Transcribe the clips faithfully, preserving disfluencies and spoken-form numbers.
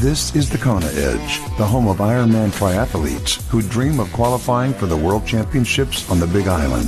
This is the Kona Edge, the home of Ironman triathletes who dream of qualifying for the World Championships on the Big Island.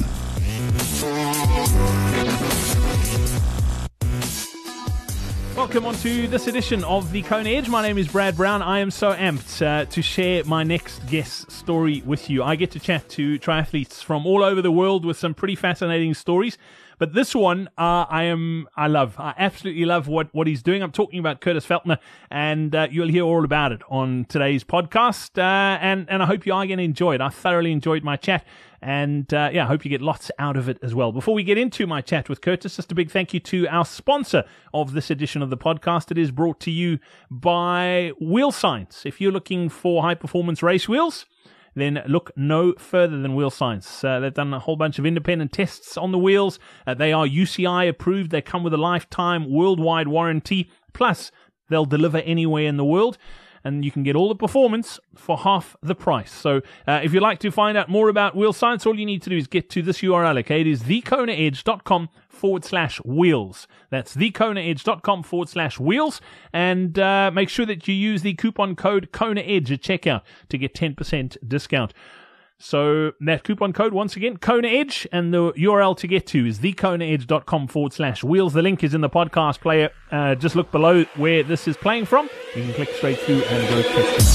Welcome on to this edition of the Kona Edge. My name is Brad Brown. I am so amped uh, to share my next guest story with you. I get to chat to triathletes from all over the world with some pretty fascinating stories. But this one, uh, I am, I love. I absolutely love what, what he's doing. I'm talking about Curtis Feltner, and uh, you'll hear all about it on today's podcast. Uh, and, and I hope you are going to enjoy it. I thoroughly enjoyed my chat. And uh, yeah, I hope you get lots out of it as well. Before we get into my chat with Curtis, just a big thank you to our sponsor of this edition of the podcast. It is brought to you by Wheel Science. If you're looking for high-performance race wheels, then look no further than Wheel Science. Uh, they've done a whole bunch of independent tests on the wheels. Uh, they are U C I approved. They come with a lifetime worldwide warranty. Plus, they'll deliver anywhere in the world. And you can get all the performance for half the price. So uh, if you'd like to find out more about Wheel Science, all you need to do is get to this U R L, okay? It is thekonaedge.com forward slash wheels. That's thekonaedge.com forward slash wheels. And uh, make sure that you use the coupon code KONAEDGE at checkout to get ten percent discount. So that coupon code, once again, Kona Edge, and the U R L to get to is thekonaedge.com forward slash wheels. The link is in the podcast player. Uh, just look below where this is playing from. You can click straight through and go check it.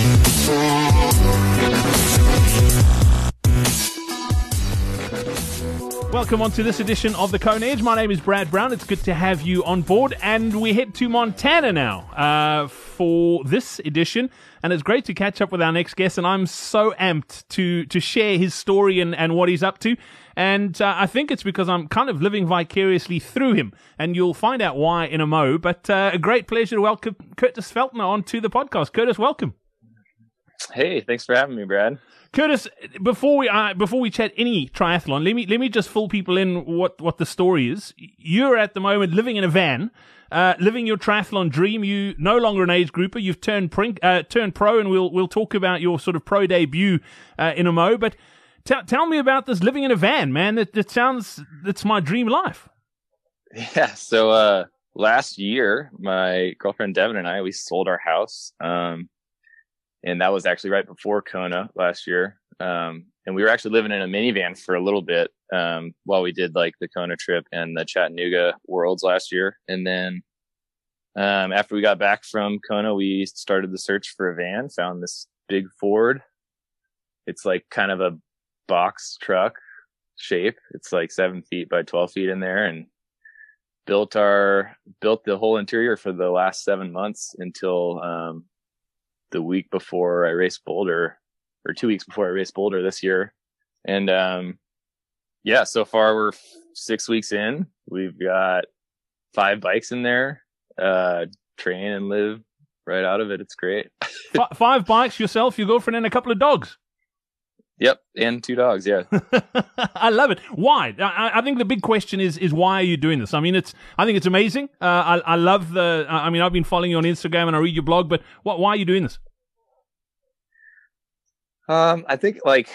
Welcome on to this edition of the Kona Edge. My name is Brad Brown. It's good to have you on board. And we head to Montana now uh, for this edition. And it's great to catch up with our next guest. And I'm so amped to to share his story and, and what he's up to. And uh, I think it's because I'm kind of living vicariously through him. And you'll find out why in a mo. But uh, a great pleasure to welcome Curtis Feltner onto the podcast. Curtis, welcome. Hey, thanks for having me, Brad. Curtis, before we uh, before we chat any triathlon, let me let me just fill people in what, what the story is. You're at the moment living in a van, uh, living your triathlon dream. You no longer an age grouper. You've turned prink, uh, turned pro, and we'll we'll talk about your sort of pro debut uh, in a mo. But t- tell me about this living in a van, man. It, it sounds it's my dream life. Yeah. So uh, last year, my girlfriend Devin and I we sold our house. Um, And that was actually right before Kona last year. Um, and we were actually living in a minivan for a little bit, um, while we did like the Kona trip and the Chattanooga Worlds last year. And then, um, after we got back from Kona, we started the search for a van, found this big Ford. It's like kind of a box truck shape. It's like seven feet by twelve feet in there, and built our, built the whole interior for the last seven months until, um, the week before I raced Boulder, or two weeks before I raced Boulder this year. And, um, yeah, so far we're six weeks in. We've got five bikes in there, uh, train and live right out of it. It's great. F- five bikes, yourself, your girlfriend, and a couple of dogs. Yep. And two dogs. Yeah. I love it. Why? I, I think the big question is, is why are you doing this? I mean, it's, I think it's amazing. Uh, I, I love the, I mean, I've been following you on Instagram and I read your blog, but what, why are you doing this? Um, I think like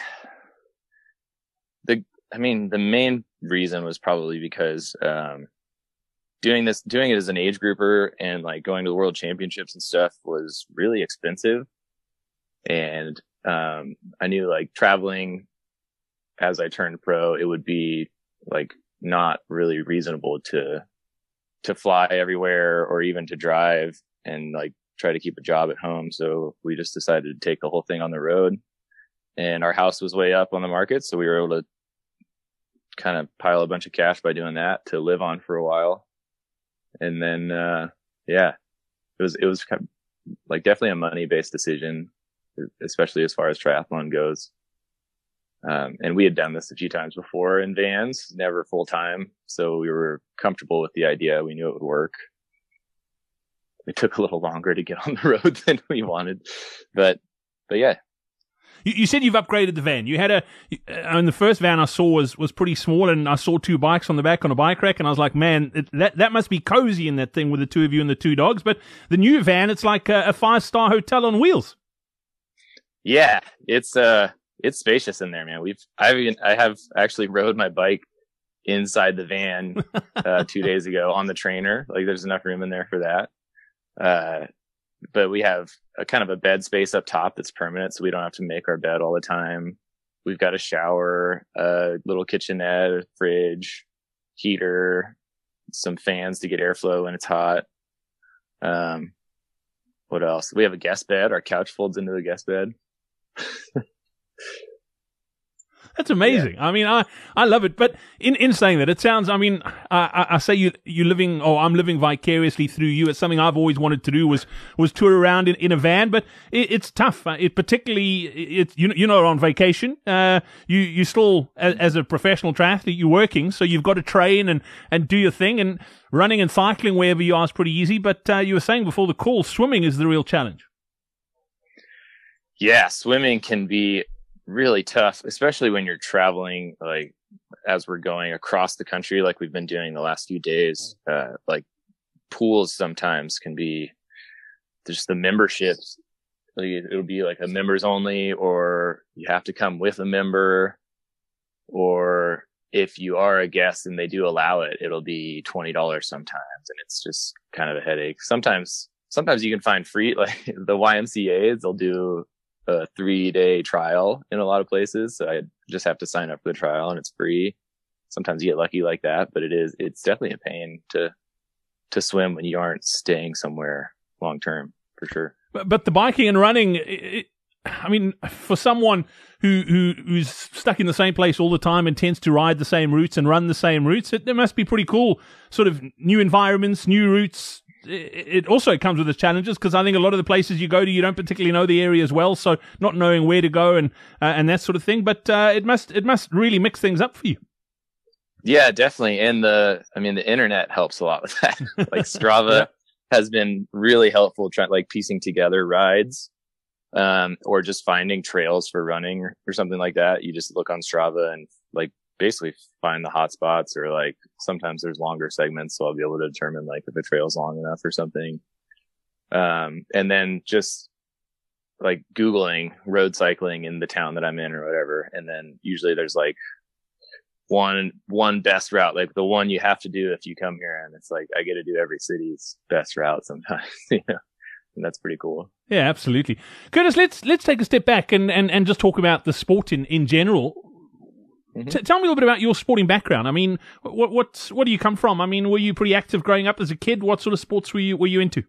the, I mean, the main reason was probably because, um, doing this, doing it as an age grouper and like going to the world championships and stuff was really expensive. And, um, I knew like traveling as I turned pro, it would be like not really reasonable to, to fly everywhere or even to drive and like try to keep a job at home. So we just decided to take the whole thing on the road, and our house was way up on the market. So we were able to kind of pile a bunch of cash by doing that to live on for a while. And then, uh, yeah, it was, it was kind of like definitely a money based decision, especially as far as triathlon goes. Um, and we had done this a few times before in vans, never full time. So we were comfortable with the idea. We knew it would work. It took a little longer to get on the road than we wanted, but, but yeah. You, you said you've upgraded the van. You had a, uh, and the first van I saw was, was pretty small, and I saw two bikes on the back on a bike rack, and I was like, man, it, that, that must be cozy in that thing with the two of you and the two dogs. But the new van, it's like a, a five star hotel on wheels. Yeah, it's uh, it's spacious in there, man. We've I've even, I have actually rode my bike inside the van uh, two days ago on the trainer. Like, there's enough room in there for that. Uh, but we have a kind of a bed space up top that's permanent, so we don't have to make our bed all the time. We've got a shower, a little kitchenette, a fridge, heater, some fans to get airflow when it's hot. Um, what else? We have a guest bed. Our couch folds into the guest bed. That's amazing. Yeah. I mean, I, I love it. But in, in saying that, it sounds, I mean, I, I say you, you're living, or I'm living vicariously through you. It's something I've always wanted to do was, was tour around in, in a van, but it, it's tough. It particularly, it, you, you're not on vacation. Uh, you, you still, as, as a professional triathlete, you're working. So you've got to train and, and do your thing, and running and cycling wherever you are is pretty easy. But, uh, you were saying before the call, swimming is the real challenge. Yeah. Swimming can be really tough, especially when you're traveling, like as we're going across the country, like we've been doing the last few days. Uh, like pools sometimes can be just the memberships. Like it'll be like a members only, or you have to come with a member, or if you are a guest and they do allow it, it'll be twenty dollars sometimes. And it's just kind of a headache. Sometimes, sometimes you can find free, like the Y M C As, they'll do a three day trial in a lot of places. So I just have to sign up for the trial and it's free. Sometimes you get lucky like that, but it is, it's definitely a pain to, to swim when you aren't staying somewhere long term, for sure. But, but the biking and running, it, I mean, for someone who, who, who's stuck in the same place all the time and tends to ride the same routes and run the same routes, it, it must be pretty cool. Sort of new environments, new routes. It also comes with its challenges, because I think a lot of the places you go to, you don't particularly know the area as well. So not knowing where to go and uh, and that sort of thing. But uh, it must it must really mix things up for you. Yeah, definitely. And the I mean, the internet helps a lot with that. Like Strava yeah. has been really helpful, trying like piecing together rides, um, or just finding trails for running or, or something like that. You just look on Strava and like basically find the hot spots, or like sometimes there's longer segments, so I'll be able to determine like if the trail's long enough or something. Um, and then just like Googling road cycling in the town that I'm in or whatever. And then usually there's like one, one best route, like the one you have to do if you come here. And it's like, I get to do every city's best route sometimes, you know, and that's pretty cool. Yeah, absolutely. Curtis, let's, let's take a step back and, and, and just talk about the sport in, in general. Mm-hmm. T- tell me a little bit about your sporting background. I mean, what what what do you come from? I mean, were you pretty active growing up as a kid? What sort of sports were you were you into?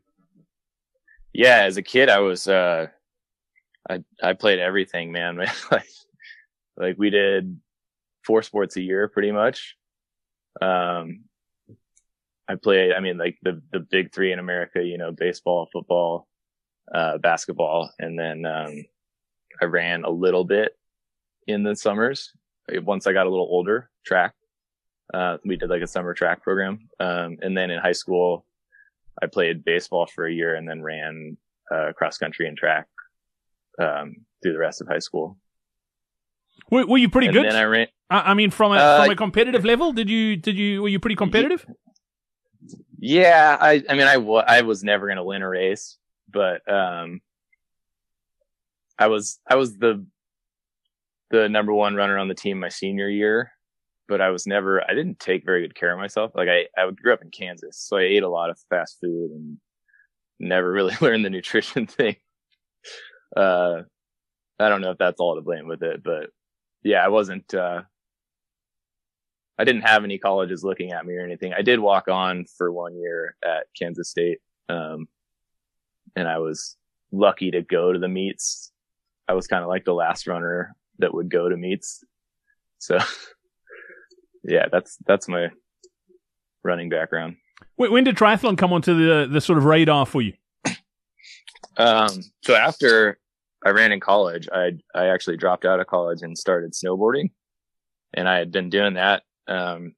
Yeah, as a kid, I was uh, I I played everything, man. like like we did four sports a year, pretty much. Um, I played. I mean, like the the big three in America, you know, baseball, football, uh, basketball, and then um, I ran a little bit in the summers. Once I got a little older, track. Uh, we did like a summer track program. Um, and then in high school, I played baseball for a year and then ran, uh, cross country and track, um, through the rest of high school. Were, were you pretty and good? Then I ran. I, I mean, from a, uh, from a competitive level, did you, did you, were you pretty competitive? Yeah. I, I mean, I, w- I was never going to win a race, but, um, I was, I was the, the number one runner on the team my senior year, but I was never, I didn't take very good care of myself. Like I, I grew up in Kansas, so I ate a lot of fast food and never really learned the nutrition thing. Uh, I don't know if that's all to blame with it, but yeah, I wasn't, uh, I didn't have any colleges looking at me or anything. I did walk on for one year at Kansas State. Um, and I was lucky to go to the meets. I was kind of like the last runner that would go to meets. So yeah, that's, that's my running background. When did triathlon come onto the, the sort of radar for you? Um, so after I ran in college, I, I actually dropped out of college and started snowboarding, and I had been doing that, um,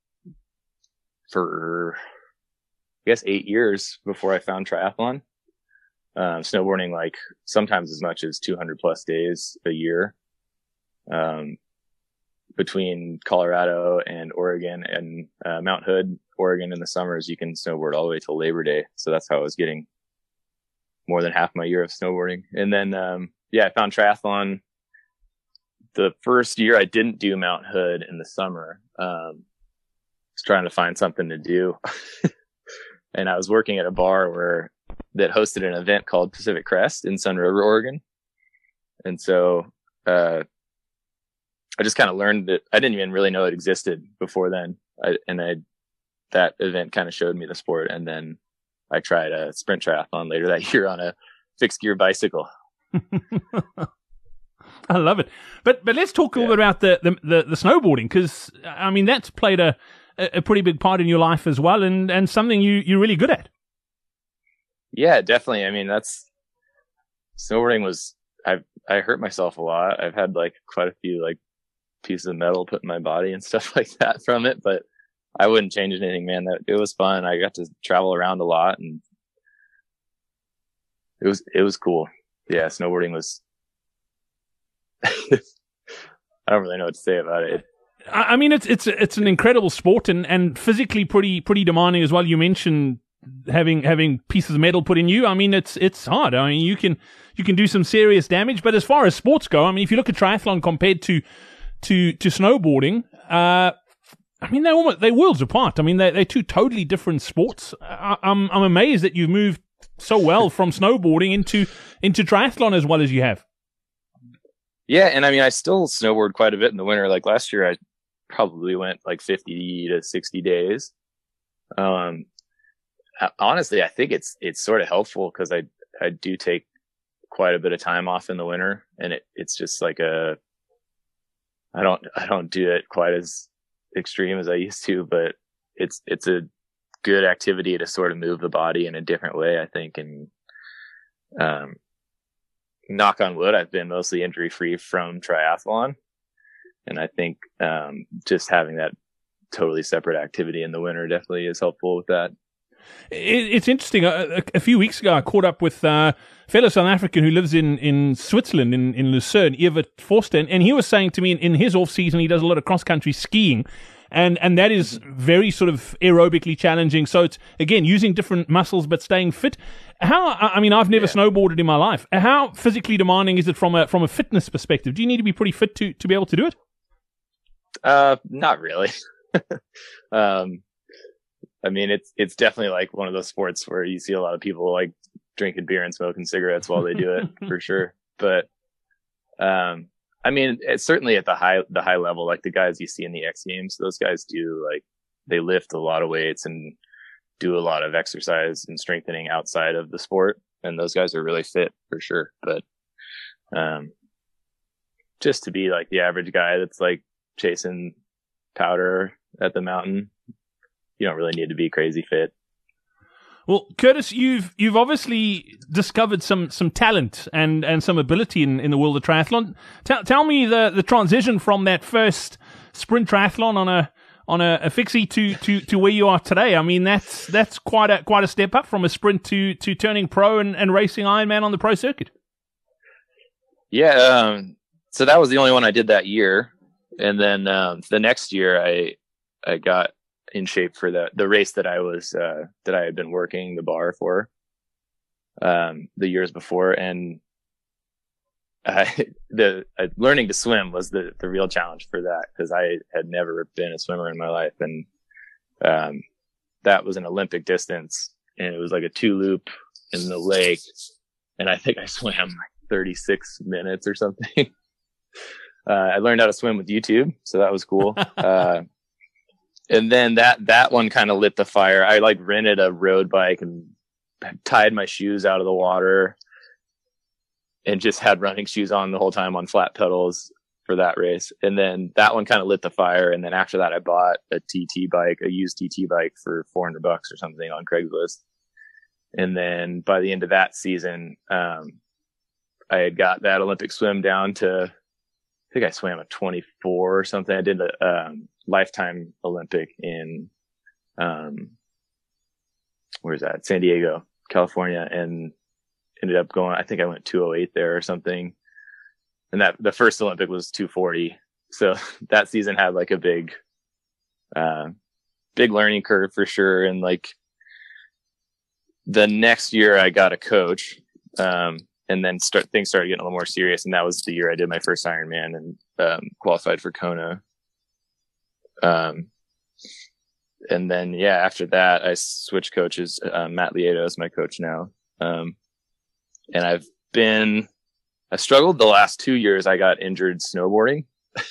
for, I guess eight years before I found triathlon. Um, snowboarding like sometimes as much as two hundred plus days a year. Um, between Colorado and Oregon and, uh, Mount Hood, Oregon in the summers, you can snowboard all the way till Labor Day. So that's how I was getting more than half my year of snowboarding. And then, um, yeah, I found triathlon the first year. I didn't do Mount Hood in the summer. Um, I was trying to find something to do. And I was working at a bar where that hosted an event called Pacific Crest in Sun River, Oregon. And so, uh, I just kind of learned that I didn't even really know it existed before then. I, and I, that event kind of showed me the sport. And then I tried a sprint triathlon later that year on a fixed gear bicycle. I love it. But, but let's talk a little yeah. bit about the, the, the, the snowboarding. Cause I mean, that's played a, a pretty big part in your life as well. And, and something you, you're really good at. Yeah, definitely. I mean, that's snowboarding was, I've, I hurt myself a lot. I've had like quite a few like pieces of metal put in my body and stuff like that from it, but I wouldn't change anything, man. That it was fun. I got to travel around a lot and it was, it was cool. Yeah. Snowboarding was, I don't really know what to say about it. I mean, it's, it's, it's an incredible sport and, and physically pretty, pretty demanding as well. You mentioned having, having pieces of metal put in you. I mean, it's, it's hard. I mean, you can, you can do some serious damage, but as far as sports go, I mean, if you look at triathlon compared to, to, to snowboarding, uh, I mean, they're almost, they're worlds apart. I mean, they're, they're two totally different sports. I, I'm, I'm amazed that you've moved so well from snowboarding into, into triathlon as well as you have. Yeah. And I mean, I still snowboard quite a bit in the winter. Like last year, I probably went like fifty to sixty days. Um, honestly, I think it's, it's sort of helpful because I, I do take quite a bit of time off in the winter and it, it's just like a, I don't, I don't do it quite as extreme as I used to, but it's, it's a good activity to sort of move the body in a different way, I think. And, um, knock on wood, I've been mostly injury free from triathlon. And I think, um, just having that totally separate activity in the winter definitely is helpful with that. It's interesting. A, a few weeks ago, I caught up with uh, a fellow South African who lives in, in Switzerland, in, in Lucerne, Evert Forster, and he was saying to me in, in his off-season, he does a lot of cross-country skiing, and, and that is very sort of aerobically challenging. So it's, again, using different muscles but staying fit. How, I mean, I've never yeah. snowboarded in my life. How physically demanding is it from a from a fitness perspective? Do you need to be pretty fit to, to be able to do it? Uh, not really. um, I mean, it's, it's definitely like one of those sports where you see a lot of people like drinking beer and smoking cigarettes while they do it for sure. But, um, I mean, it's certainly at the high, the high level, like the guys you see in the X Games, those guys do like, they lift a lot of weights and do a lot of exercise and strengthening outside of the sport. And those guys are really fit for sure. But, um, just to be like the average guy that's like chasing powder at the mountain, you don't really need to be crazy fit. Well, Curtis, you've you've obviously discovered some some talent and, and some ability in, in the world of triathlon. Tell tell me the, the transition from that first sprint triathlon on a on a, a fixie to, to, to where you are today. I mean, that's that's quite a quite a step up from a sprint to to turning pro and, and racing Ironman on the pro circuit. Yeah, um, so that was the only one I did that year, and then um, the next year I I got in shape for the, the race that I was, uh, that I had been working the bar for, um, the years before. And, uh, the, uh, learning to swim was the, the real challenge for that. Cause I had never been a swimmer in my life. And, um, that was an Olympic distance and it was like a two loop in the lake. And I think I swam like thirty-six minutes or something. uh, I learned how to swim with YouTube. So that was cool. Uh, And then that, that one kind of lit the fire. I like rented a road bike and tied my shoes out of the water and just had running shoes on the whole time on flat pedals for that race. And then that one kind of lit the fire. And then after that, I bought a T T bike, a used T T bike for four hundred bucks or something on Craigslist. And then by the end of that season, um, I had got that Olympic swim down to, I think I swam a twenty-four or something. I did a, um, lifetime Olympic in, um, where's that? San Diego, California, and ended up going, I think I went two oh eight there or something. And that, the first Olympic was two forty. So that season had like a big, uh, big learning curve for sure. And like the next year I got a coach, um, and then start, things started getting a little more serious. And that was the year I did my first Ironman and, um, qualified for Kona. Um, and then, yeah, after that, I switched coaches. Uh, Matt Lieto is my coach now. Um, and I've been, I struggled the last two years. I got injured snowboarding.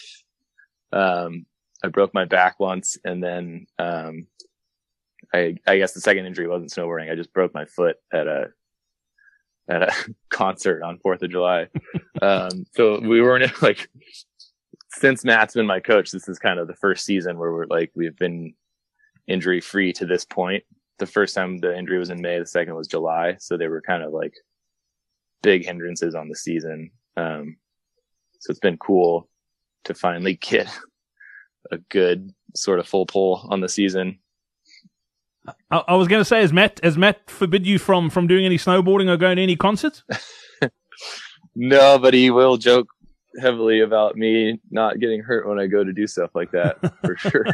um, I broke my back once, and then, um, I, I guess the second injury wasn't snowboarding. I just broke my foot at a, at a concert on fourth of July. um, so we weren't like, since Matt's been my coach, this is kind of the first season where we're like, we've been injury free to this point. The first time the injury was in May, the second was July. So they were kind of like big hindrances on the season. Um, so it's been cool to finally get a good sort of full pull on the season. I, I was going to say, has Matt, has Matt forbid you from, from doing any snowboarding or going to any concerts? No, but he will joke heavily about me not getting hurt when I go to do stuff like that, for sure.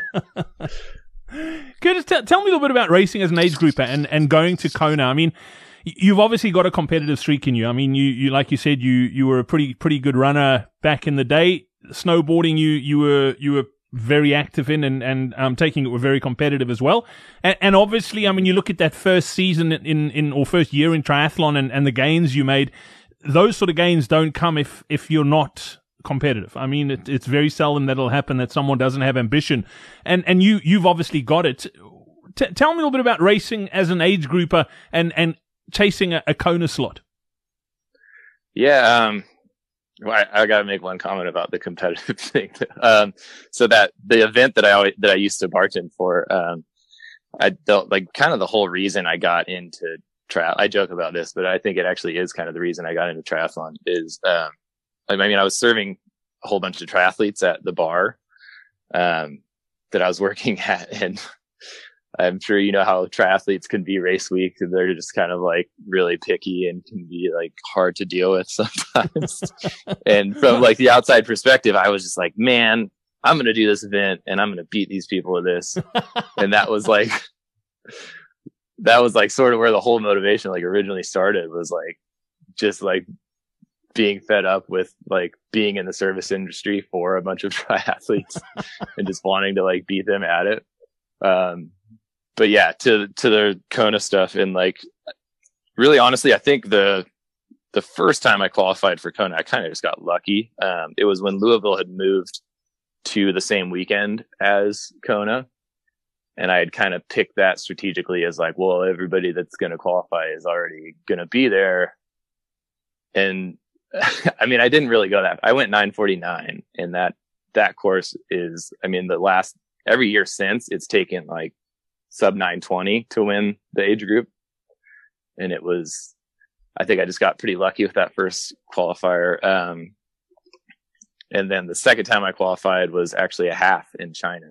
Curtis, t- tell me a little bit about racing as an age grouper and, and going to Kona. I mean, you've obviously got a competitive streak in you. I mean, you, you like you said, you, you were a pretty pretty good runner back in the day. Snowboarding, you you were you were very active in and and um, taking it were very competitive as well. And, and obviously, I mean, you look at that first season in in or first year in triathlon and, and the gains you made. Those sort of gains don't come if if you're not competitive. I mean, it, it's very seldom that'll happen that someone doesn't have ambition, and and you you've obviously got it. T- tell me a little bit about racing as an age grouper and and chasing a, a Kona slot. Yeah, um, well, I, I got to make one comment about the competitive thing. um, so that the event that I always, that I used to bartend for, um, I don't like kind of the whole reason I got into trial. I joke about this, but I think it actually is kind of the reason I got into triathlon is, um, I mean, I was serving a whole bunch of triathletes at the bar, um, that I was working at. And I'm sure you know how triathletes can be race week. They're just kind of like really picky and can be like hard to deal with sometimes. And from like the outside perspective, I was just like, man, I'm going to do this event and I'm going to beat these people with this. And that was like, that was like sort of where the whole motivation like originally started, was like just like being fed up with like being in the service industry for a bunch of triathletes and just wanting to like beat them at it. Um, but yeah, to, to the Kona stuff, and like, really honestly, I think the, the first time I qualified for Kona, I kind of just got lucky. Um, it was when Louisville had moved to the same weekend as Kona. And I had kind of picked that strategically as like, well, everybody that's going to qualify is already going to be there. And I mean, I didn't really go that. I went nine forty-nine, and that, that course is, I mean, the last, every year since, it's taken like sub nine twenty to win the age group. And it was, I think I just got pretty lucky with that first qualifier. Um, and then the second time I qualified was actually a half in China.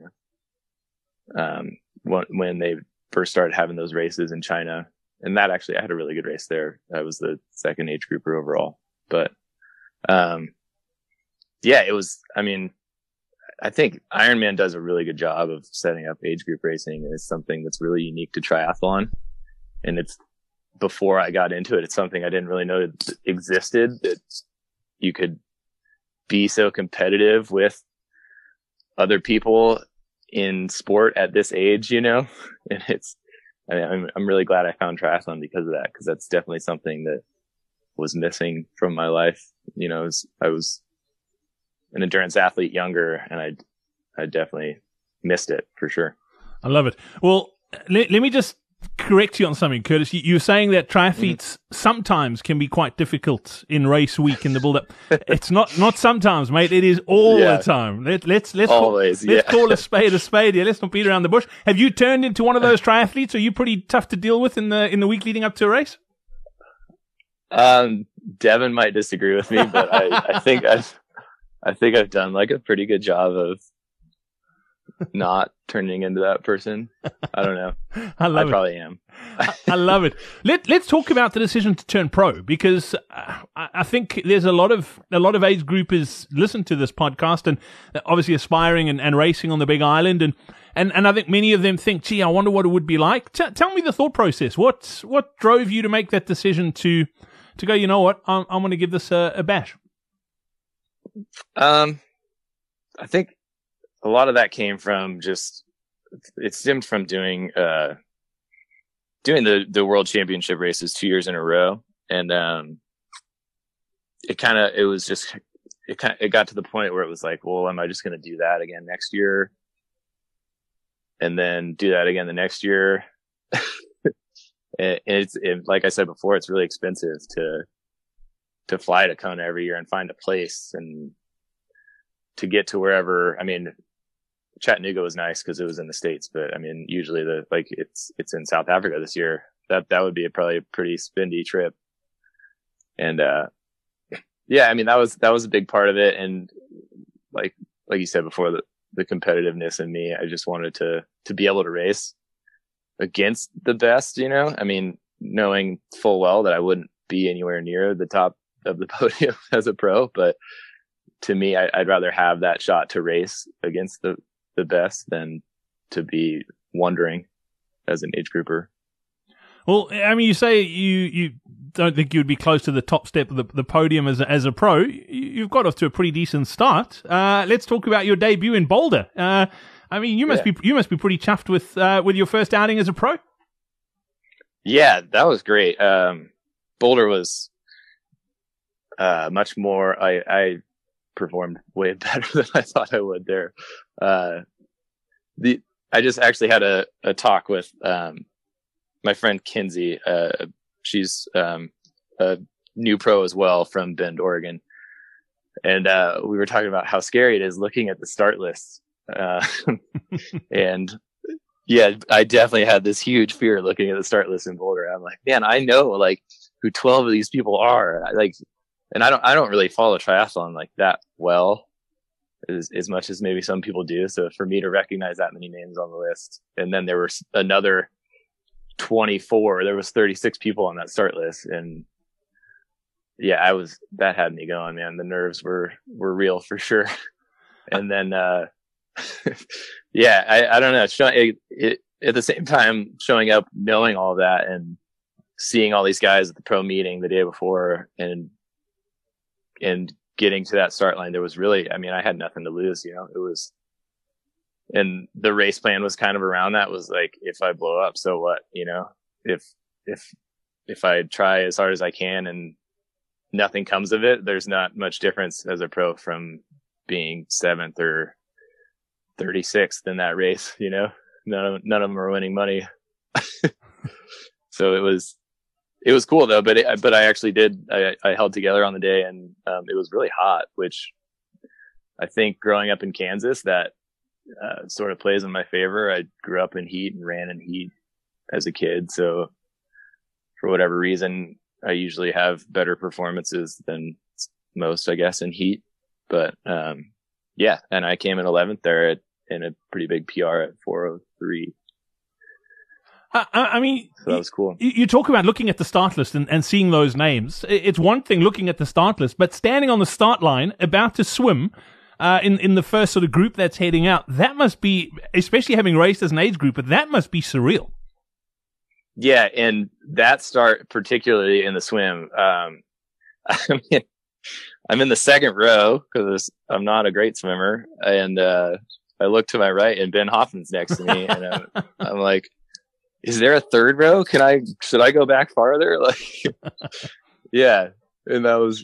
Um, when, when they first started having those races in China. And that actually, I had a really good race there. I was the second age grouper overall. But, um, yeah, it was, I mean, I think Ironman does a really good job of setting up age group racing. And it's something that's really unique to triathlon. And it's, before I got into it, it's something I didn't really know existed, that you could be so competitive with other people in sport at this age, you know. And it's, I mean, I'm, I'm really glad I found triathlon because of that, because that's definitely something that was missing from my life. You know, was, I was an endurance athlete younger, and I, I definitely missed it for sure. I love it. Well, let, let me just correct you on something, Curtis. You, you were saying that triathletes mm. sometimes can be quite difficult in race week in the build-up. It's not not sometimes, mate. It is all yeah. the time. Let, let's let's Always, call, yeah. let's call a spade a spade here. Let's not beat around the bush. Have you turned into one of those triathletes? Are you pretty tough to deal with in the in the week leading up to a race? Um, Devin might disagree with me, but I, I think I've I think I've done like a pretty good job of not turning into that person. I don't know. I love I it. probably am. I, I love it. Let Let's talk about the decision to turn pro, because uh, I, I think there's a lot of a lot of age groupers listen to this podcast and obviously aspiring and, and racing on the Big Island, and, and, and I think many of them think, gee, I wonder what it would be like. T- tell me the thought process. What what drove you to make that decision to to go, you know what, I'm I'm going to give this a, a bash? Um, I think a lot of that came from just, it stemmed from doing, uh, doing the, the world championship races two years in a row. And, um, it kind of, it was just, it kind of, it got to the point where it was like, well, am I just going to do that again next year? And then do that again the next year? And it's, it, like I said before, it's really expensive to, to fly to Kona every year and find a place and to get to wherever. I mean, Chattanooga was nice because it was in the States, but I mean, usually the, like it's, it's in South Africa this year. That, that would be a, probably a pretty spendy trip. And, uh, yeah, I mean, that was, that was a big part of it. And like, like you said before, the, the competitiveness in me, I just wanted to, to be able to race against the best, you know, I mean, knowing full well that I wouldn't be anywhere near the top of the podium as a pro, but to me, I, I'd rather have that shot to race against the, the best than to be wondering as an age grouper. Well, I mean, you say you, you don't think you'd be close to the top step of the, the podium as a, as a pro. You've got off to a pretty decent start. Uh, let's talk about your debut in Boulder. Uh, I mean, you must yeah. be you must be pretty chuffed with uh, with your first outing as a pro. Yeah, that was great. Um, Boulder was uh, much more. I, I performed way better than I thought I would there. Uh, the I just actually had a, a talk with um, my friend Kinsey. Uh, she's um, a new pro as well from Bend, Oregon, and uh, we were talking about how scary it is looking at the start list. Uh, and yeah, I definitely had this huge fear looking at the start list in Boulder. I'm like, man, I know like who twelve of these people are. I, like, and I don't, I don't really follow triathlon like that well as, as much as maybe some people do. So for me to recognize that many names on the list, and then there was another twenty-four, there was thirty-six people on that start list. And yeah, I was, that had me going, man. The nerves were, were real for sure. And then, uh, yeah, I, I don't know. Show, it, it, at the same time, showing up, knowing all that, and seeing all these guys at the pro meeting the day before, and and getting to that start line, there was really, I mean, I had nothing to lose. You know, it was, and the race plan was kind of around that. Was like, if I blow up, so what? You know, if if if I try as hard as I can and nothing comes of it, there's not much difference as a pro from being seventh or thirty-sixth in that race, you know, none of, none of them are winning money. So it was, it was cool though, but it, but I actually did, I, I held together on the day, and um, it was really hot, which I think growing up in Kansas, that uh, sort of plays in my favor. I grew up in heat and ran in heat as a kid. So for whatever reason, I usually have better performances than most, I guess, in heat. But, um, yeah, and I came in eleventh there at, in a pretty big P R at four oh three. I, I mean, so that was cool. You, you talk about looking at the start list and, and seeing those names. It's one thing looking at the start list, but standing on the start line, about to swim, uh, in, in the first sort of group that's heading out, that must be, especially having raced as an age group, but that must be surreal. Yeah, and that start, particularly in the swim, um, I mean, I'm in the second row because I'm not a great swimmer, and uh, I look to my right, and Ben Hoffman's next to me, and I'm, I'm like, "Is there a third row? Can I? Should I go back farther?" Like, yeah, and that was.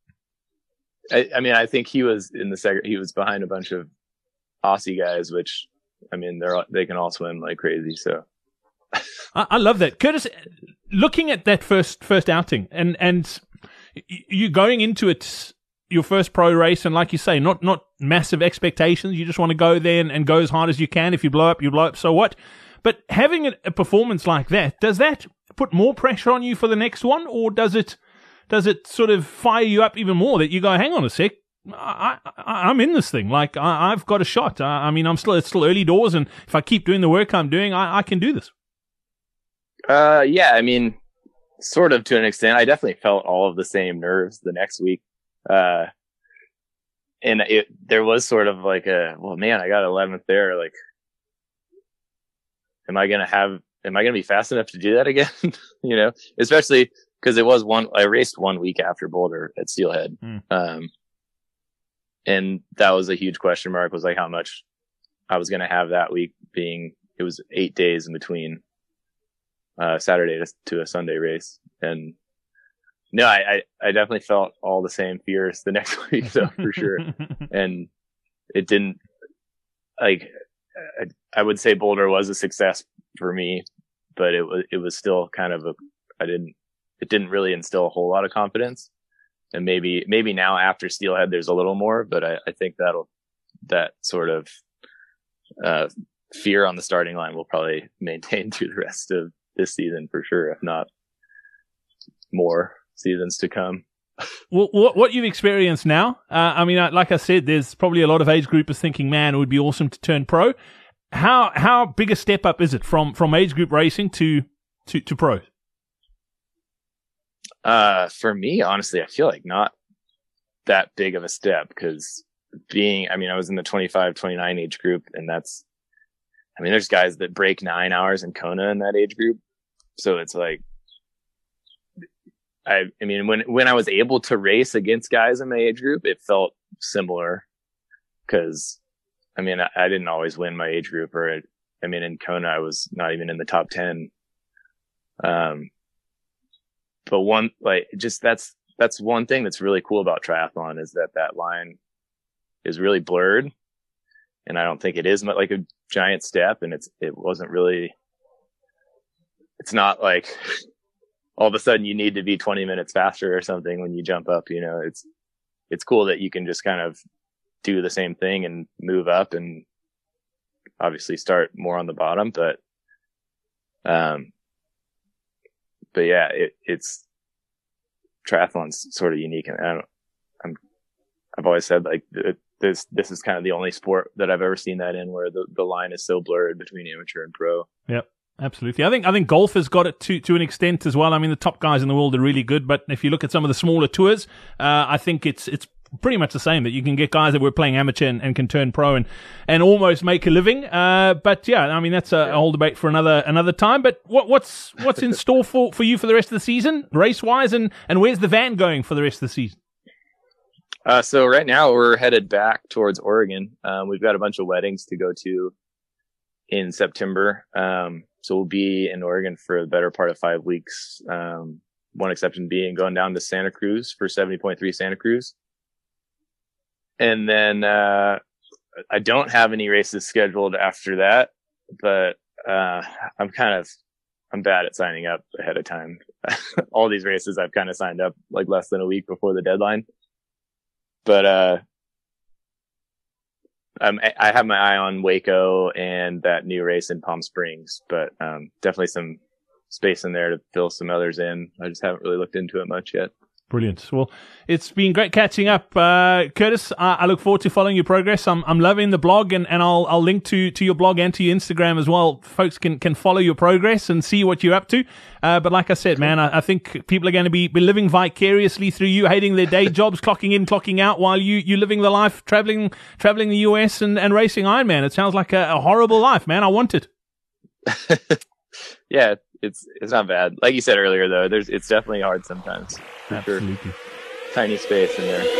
I, I mean, I think he was in the second. He was behind a bunch of Aussie guys, which, I mean, they're they can all swim like crazy. So, I, I love that, Curtis. Looking at that first first outing, and and you going into it, your first pro race, and like you say, not not massive expectations. You just want to go there and, and go as hard as you can. If you blow up, you blow up. So what? But having a, a performance like that, does that put more pressure on you for the next one, or does it does it sort of fire you up even more that you go, hang on a sec, I, I, I'm in this thing. Like I, I've got a shot. I, I mean, I'm still it's still early doors, and if I keep doing the work I'm doing, I, I can do this. Uh, yeah, I mean, sort of to an extent. I definitely felt all of the same nerves the next week. Uh, and it, there was sort of like a, well, man, I got eleventh there. Like, am I going to have, am I going to be fast enough to do that again? You know, especially because it was one, I raced one week after Boulder at Steelhead. Mm. Um, and that was a huge question mark, was like how much I was going to have that week, being, it was eight days in between. uh, Saturday to, to a Sunday race. And no, I, I, I definitely felt all the same fears the next week, though, for sure. And it didn't, like, I, I would say Boulder was a success for me, but it was, it was still kind of a, I didn't, it didn't really instill a whole lot of confidence. And maybe, maybe now after Steelhead, there's a little more, but I, I think that'll, that sort of, uh, fear on the starting line will probably maintain through the rest of this season for sure, if not more seasons to come. Well, what, what you've experienced now, uh, I mean, like I said, there's probably a lot of age groupers thinking, man, it would be awesome to turn pro. How, how big a step up is it from, from age group racing to, to, to pro? Uh, for me, honestly, I feel like not that big of a step, because being, I mean, I was in the twenty-five, twenty-nine age group, and that's, I mean, there's guys that break nine hours in Kona in that age group. So it's like, I, I mean, when, when I was able to race against guys in my age group, it felt similar, because, I mean, I, I didn't always win my age group, or, it, I mean, in Kona, I was not even in the top ten. Um, but one, like, just that's, that's one thing that's really cool about triathlon, is that that line is really blurred. And I don't think it is like a giant step, and it's, it wasn't really, it's not like all of a sudden you need to be twenty minutes faster or something when you jump up, you know. It's, it's cool that you can just kind of do the same thing and move up, and obviously start more on the bottom, but, um, but yeah, it, it's, triathlon's sort of unique, and I don't, I'm, I've always said, like, this, this is kind of the only sport that I've ever seen that in, where the, the line is so blurred between amateur and pro. Yep. Absolutely. I think I think golf has got it to, to an extent as well. I mean, the top guys in the world are really good, but if you look at some of the smaller tours, uh, I think it's it's pretty much the same, that you can get guys that were playing amateur and, and can turn pro and, and almost make a living. Uh, but yeah, I mean, that's a, a whole debate for another another time. But what, what's what's in store for, for you for the rest of the season, race wise, and, and where's the van going for the rest of the season? Uh, so right now we're headed back towards Oregon. Um, we've got a bunch of weddings to go to in September. Um, so we'll be in Oregon for the better part of five weeks. Um, one exception being going down to Santa Cruz for seventy point three Santa Cruz. And then, uh, I don't have any races scheduled after that, but, uh, I'm kind of, I'm bad at signing up ahead of time. All these races I've kind of signed up like less than a week before the deadline. But, uh, um, I have my eye on Waco and that new race in Palm Springs, but, um, definitely some space in there to fill some others in. I just haven't really looked into it much yet. Brilliant. Well, it's been great catching up, uh, Curtis. I, I look forward to following your progress. I'm I'm loving the blog, and, and I'll I'll link to, to your blog and to your Instagram as well. Folks can, can follow your progress and see what you're up to. Uh, but like I said, man, I, I think people are going to be, be living vicariously through you, hating their day jobs, clocking in, clocking out, while you you living the life, traveling traveling the U S and, and racing Ironman. It sounds like a, a horrible life, man. I want it. Yeah. It's it's not bad. Like you said earlier, though, there's it's definitely hard sometimes. For Absolutely. Sure. Tiny space in there.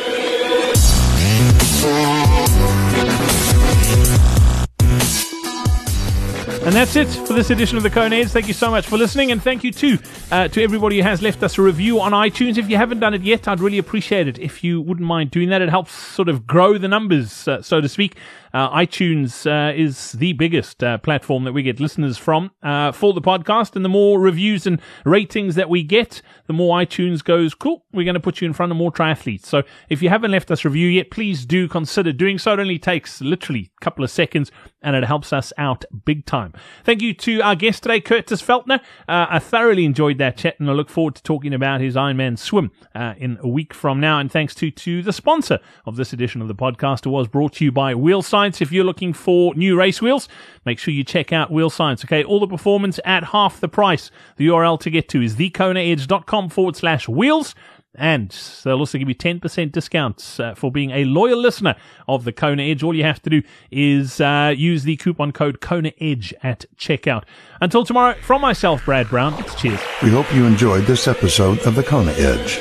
And that's it for this edition of the Kona Edge. Thank you so much for listening, and thank you too uh, to everybody who has left us a review on iTunes. If you haven't done it yet, I'd really appreciate it if you wouldn't mind doing that. It helps sort of grow the numbers, uh, so to speak. Uh, iTunes uh, is the biggest uh, platform that we get listeners from uh, for the podcast, and the more reviews and ratings that we get, the more iTunes goes, cool, we're going to put you in front of more triathletes. So if you haven't left us a review yet, please do consider doing so. It only takes literally a couple of seconds, and it helps us out big time. Thank you to our guest today, Curtis Feltner. Uh, I thoroughly enjoyed that chat, and I look forward to talking about his Ironman swim uh, in a week from now. And thanks to, to the sponsor of this edition of the podcast. It was brought to you by Wheel Science. If you're looking for new race wheels, make sure you check out Wheel Science. Okay, all the performance at half the price. The U R L to get to is thekonaedge.com forward slash wheels. And they'll also give you ten percent discounts uh, for being a loyal listener of the Kona Edge. All you have to do is uh, use the coupon code Kona Edge at checkout. Until tomorrow, from myself, Brad Brown, it's cheers. We hope you enjoyed this episode of the Kona Edge.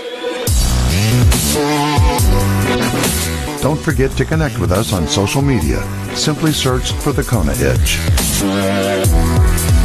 Don't forget to connect with us on social media. Simply search for the Kona Edge.